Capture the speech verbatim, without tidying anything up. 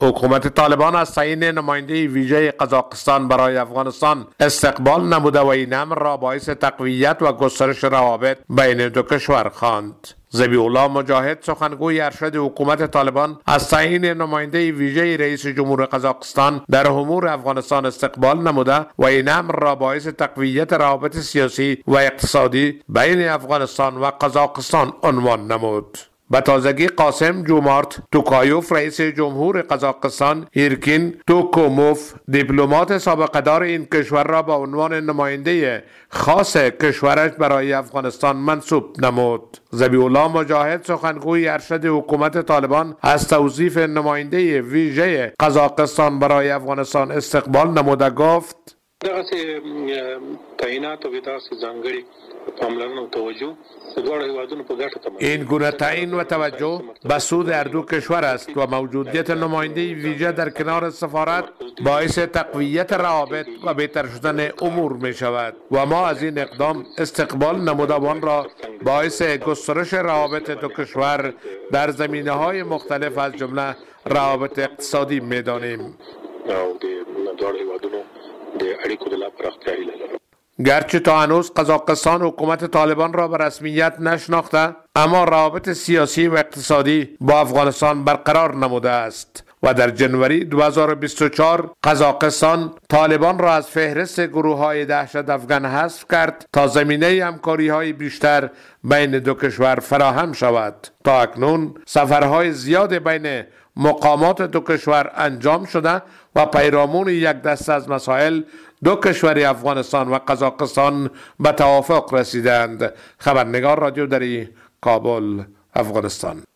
حکومت طالبان از تعیین نماینده ویژه قزاقستان برای افغانستان استقبال نموده و این امر را باعث تقویت و گسترش روابط بین دو کشور خواند. ذبیح الله مجاهد سخنگوی ارشد حکومت طالبان از تعیین نماینده ویژه رئیس جمهور قزاقستان در امور افغانستان استقبال نموده و این امر را باعث تقویت روابط سیاسی و اقتصادی بین افغانستان و قزاقستان عنوان نمود. به تازگی قاسم جومارت توکایوف رئیس جمهور قزاقستان ایرکین توکوموف دیپلمات سابقه دار این کشور را به عنوان نماینده خاص کشورش برای افغانستان منصوب نمود. ذبیح الله مجاهد سخنگوی ارشد حکومت طالبان از توظیف نماینده ویژه قزاقستان برای افغانستان استقبال نموده گفت: دغه تعیینات او داسې ځانګړي پاملرنه او توجه این گونه تعیین و توجه به سود هر دو کشور است و موجودیت نماینده ویژه در کنار سفارت باعث تقویت روابط و بهتر شدن امور می شود و ما از این اقدام استقبال نموده آن را باعث گسترش روابط دو کشور در زمینه های مختلف از جمله روابط اقتصادی می دانیم. گرچه تا هنوز قزاقستان حکومت طالبان را به رسمیت نشناخته، اما روابط سیاسی و اقتصادی با افغانستان برقرار نموده است و در جنوری دو هزار و بیست و چهار قزاقستان طالبان را از فهرست گروه های دهشت افغان حذف کرد تا زمینه همکاری های بیشتر بین دو کشور فراهم شود. تا اکنون سفرهای زیاد بین مقامات دو کشور انجام شده و پیرامون یک دسته از مسائل دو کشور افغانستان و قزاقستان به توافق رسیدند. خبرنگار رادیو دری، کابل، افغانستان.